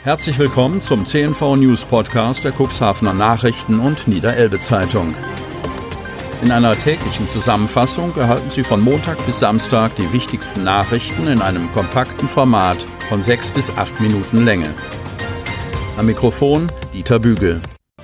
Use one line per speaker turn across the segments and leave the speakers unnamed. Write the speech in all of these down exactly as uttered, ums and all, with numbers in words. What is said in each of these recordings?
Herzlich willkommen zum C N V News Podcast der Cuxhavener Nachrichten und Niederelbe Zeitung. In einer täglichen Zusammenfassung erhalten Sie von Montag bis Samstag die wichtigsten Nachrichten in einem kompakten Format von sechs bis acht Minuten Länge. Am Mikrofon Dieter Bügel.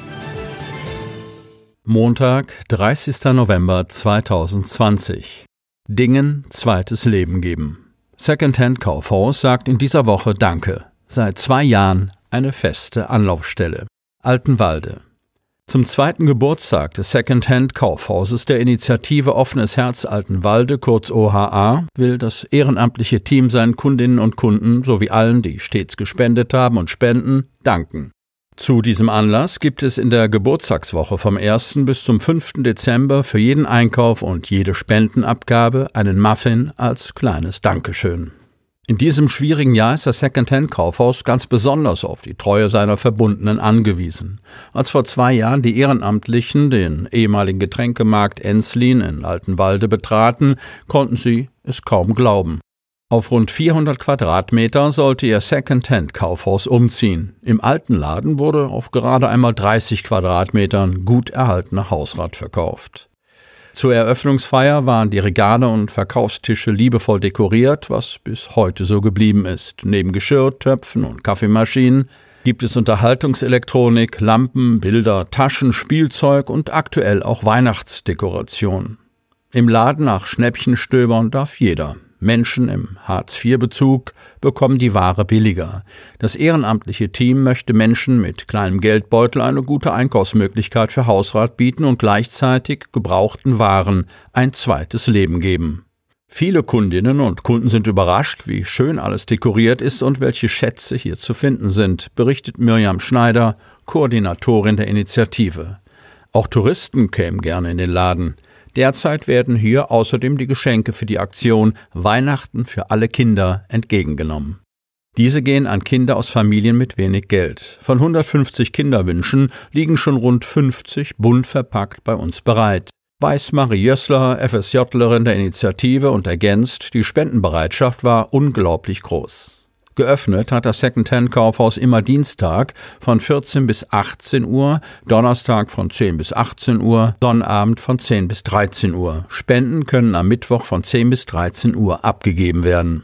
Montag, dreißigster November zweitausendzwanzig. Dingen zweites Leben geben. Secondhand-Kaufhaus sagt in dieser Woche Danke. Seit zwei Jahren eine feste Anlaufstelle. Altenwalde. Zum zweiten Geburtstag des Secondhand-Kaufhauses der Initiative Offenes Herz Altenwalde, kurz O H A, will das ehrenamtliche Team seinen Kundinnen und Kunden sowie allen, die stets gespendet haben und spenden, danken. Zu diesem Anlass gibt es in der Geburtstagswoche vom ersten bis zum fünften Dezember für jeden Einkauf und jede Spendenabgabe einen Muffin als kleines Dankeschön. In diesem schwierigen Jahr ist das Secondhand-Kaufhaus ganz besonders auf die Treue seiner Verbundenen angewiesen. Als vor zwei Jahren die Ehrenamtlichen den ehemaligen Getränkemarkt Enslin in Altenwalde betraten, konnten sie es kaum glauben. Auf rund vierhundert Quadratmeter sollte ihr Secondhand-Kaufhaus umziehen. Im alten Laden wurde auf gerade einmal dreißig Quadratmetern gut erhaltener Hausrat verkauft. Zur Eröffnungsfeier waren die Regale und Verkaufstische liebevoll dekoriert, was bis heute so geblieben ist. Neben Geschirr, Töpfen und Kaffeemaschinen gibt es Unterhaltungselektronik, Lampen, Bilder, Taschen, Spielzeug und aktuell auch Weihnachtsdekoration. Im Laden nach Schnäppchen stöbern darf jeder. Menschen im Hartz vier Bezug bekommen die Ware billiger. Das ehrenamtliche Team möchte Menschen mit kleinem Geldbeutel eine gute Einkaufsmöglichkeit für Hausrat bieten und gleichzeitig gebrauchten Waren ein zweites Leben geben. Viele Kundinnen und Kunden sind überrascht, wie schön alles dekoriert ist und welche Schätze hier zu finden sind, berichtet Mirjam Schneider, Koordinatorin der Initiative. Auch Touristen kämen gerne in den Laden. Derzeit werden hier außerdem die Geschenke für die Aktion Weihnachten für alle Kinder entgegengenommen. Diese gehen an Kinder aus Familien mit wenig Geld. Von hundertfünfzig Kinderwünschen liegen schon rund fünfzig bunt verpackt bei uns bereit. Weiß Marie Jössler, F S Jlerin der Initiative, und ergänzt, die Spendenbereitschaft war unglaublich groß. Geöffnet hat das Secondhand-Kaufhaus immer Dienstag von vierzehn bis achtzehn Uhr, Donnerstag von zehn bis achtzehn Uhr, Sonnabend von zehn bis dreizehn Uhr. Spenden können am Mittwoch von zehn bis dreizehn Uhr abgegeben werden.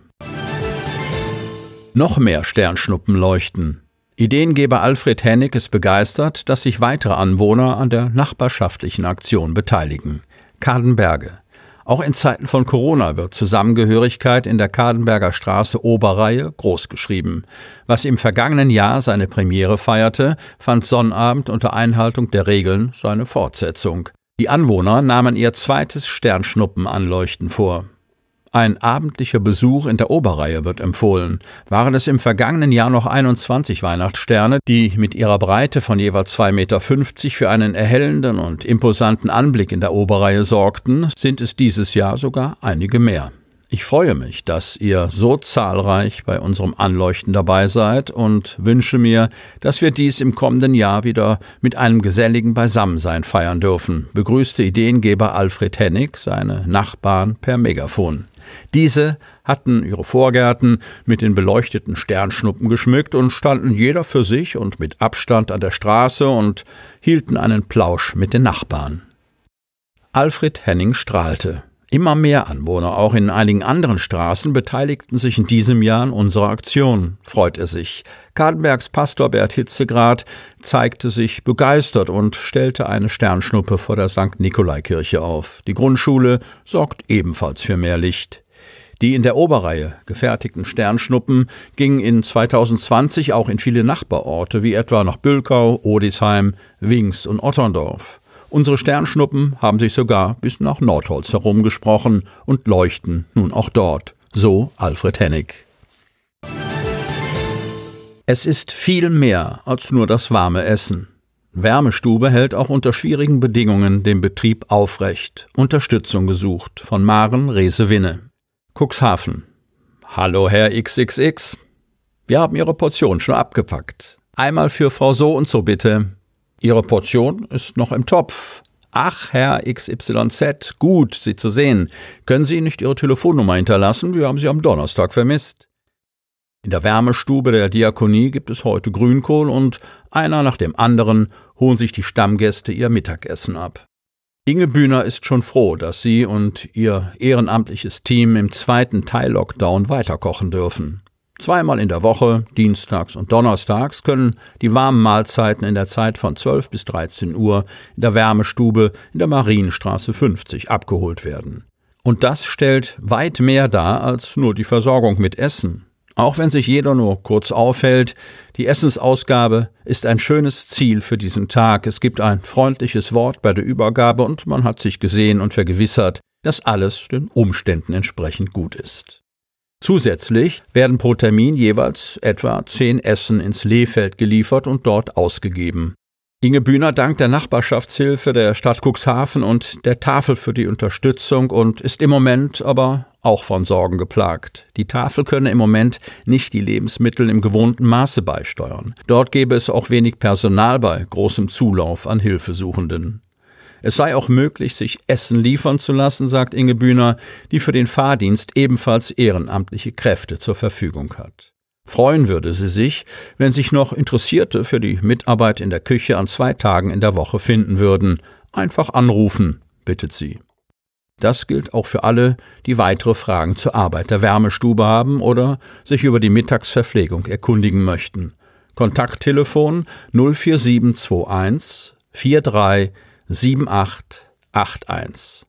Noch mehr Sternschnuppen leuchten. Ideengeber Alfred Hennig ist begeistert, dass sich weitere Anwohner an der nachbarschaftlichen Aktion beteiligen. Kadenberge. Auch in Zeiten von Corona wird Zusammengehörigkeit in der Kadenberger Straße Oberreihe großgeschrieben. Was im vergangenen Jahr seine Premiere feierte, fand Sonnabend unter Einhaltung der Regeln seine Fortsetzung. Die Anwohner nahmen ihr zweites Sternschnuppenanleuchten vor. Ein abendlicher Besuch in der Oberreihe wird empfohlen. Waren es im vergangenen Jahr noch einundzwanzig Weihnachtssterne, die mit ihrer Breite von jeweils zwei Meter fünfzig für einen erhellenden und imposanten Anblick in der Oberreihe sorgten, sind es dieses Jahr sogar einige mehr. Ich freue mich, dass ihr so zahlreich bei unserem Anleuchten dabei seid und wünsche mir, dass wir dies im kommenden Jahr wieder mit einem geselligen Beisammensein feiern dürfen, begrüßte Ideengeber Alfred Hennig seine Nachbarn per Megafon. Diese hatten ihre Vorgärten mit den beleuchteten Sternschnuppen geschmückt und standen jeder für sich und mit Abstand an der Straße und hielten einen Plausch mit den Nachbarn. Alfred Henning strahlte. Immer mehr Anwohner, auch in einigen anderen Straßen, beteiligten sich in diesem Jahr an unserer Aktion, freut er sich. Kadenbergs Pastor Bert Hitzegrad zeigte sich begeistert und stellte eine Sternschnuppe vor der Sankt Nikolai-Kirche auf. Die Grundschule sorgt ebenfalls für mehr Licht. Die in der Oberreihe gefertigten Sternschnuppen gingen in zweitausendzwanzig auch in viele Nachbarorte, wie etwa nach Bülkau, Odisheim, Wings und Otterndorf. Unsere Sternschnuppen haben sich sogar bis nach Nordholz herumgesprochen und leuchten nun auch dort, so Alfred Hennig. Es ist viel mehr als nur das warme Essen. Wärmestube hält auch unter schwierigen Bedingungen den Betrieb aufrecht. Unterstützung gesucht von Maren Rehse-Winne. Cuxhaven. Hallo Herr X X X. Wir haben Ihre Portion schon abgepackt. Einmal für Frau so und so bitte. Ihre Portion ist noch im Topf. Ach, Herr X Y Z, gut, Sie zu sehen. Können Sie nicht Ihre Telefonnummer hinterlassen? Wir haben Sie am Donnerstag vermisst. In der Wärmestube der Diakonie gibt es heute Grünkohl und einer nach dem anderen holen sich die Stammgäste ihr Mittagessen ab. Inge Bühner ist schon froh, dass sie und ihr ehrenamtliches Team im zweiten Teil-Lockdown weiterkochen dürfen. Zweimal in der Woche, dienstags und donnerstags, können die warmen Mahlzeiten in der Zeit von zwölf bis dreizehn Uhr in der Wärmestube in der Marienstraße fünfzig abgeholt werden. Und das stellt weit mehr dar als nur die Versorgung mit Essen. Auch wenn sich jeder nur kurz aufhält, die Essensausgabe ist ein schönes Ziel für diesen Tag. Es gibt ein freundliches Wort bei der Übergabe und man hat sich gesehen und vergewissert, dass alles den Umständen entsprechend gut ist. Zusätzlich werden pro Termin jeweils etwa zehn Essen ins Lehfeld geliefert und dort ausgegeben. Inge Bühner dankt der Nachbarschaftshilfe der Stadt Cuxhaven und der Tafel für die Unterstützung und ist im Moment aber auch von Sorgen geplagt. Die Tafel könne im Moment nicht die Lebensmittel im gewohnten Maße beisteuern. Dort gäbe es auch wenig Personal bei großem Zulauf an Hilfesuchenden. Es sei auch möglich, sich Essen liefern zu lassen, sagt Inge Bühner, die für den Fahrdienst ebenfalls ehrenamtliche Kräfte zur Verfügung hat. Freuen würde sie sich, wenn sich noch Interessierte für die Mitarbeit in der Küche an zwei Tagen in der Woche finden würden. Einfach anrufen, bittet sie. Das gilt auch für alle, die weitere Fragen zur Arbeit der Wärmestube haben oder sich über die Mittagsverpflegung erkundigen möchten. Kontakttelefon null vier sieben zwei eins vier drei sieben acht acht eins.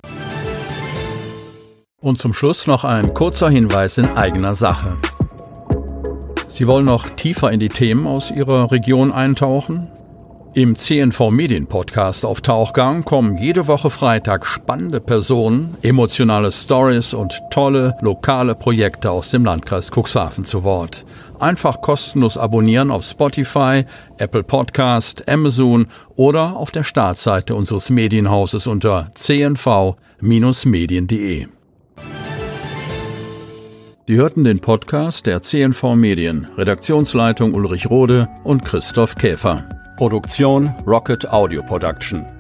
Und zum Schluss noch ein kurzer Hinweis in eigener Sache. Sie wollen noch tiefer in die Themen aus Ihrer Region eintauchen? Im C N V Medien Podcast auf Tauchgang kommen jede Woche Freitag spannende Personen, emotionale Stories und tolle lokale Projekte aus dem Landkreis Cuxhaven zu Wort. Einfach kostenlos abonnieren auf Spotify, Apple Podcast, Amazon oder auf der Startseite unseres Medienhauses unter c n v Bindestrich medien punkt de. Sie hörten den Podcast der C N V Medien, Redaktionsleitung Ulrich Rode und Christoph Käfer. Produktion Rocket Audio Production.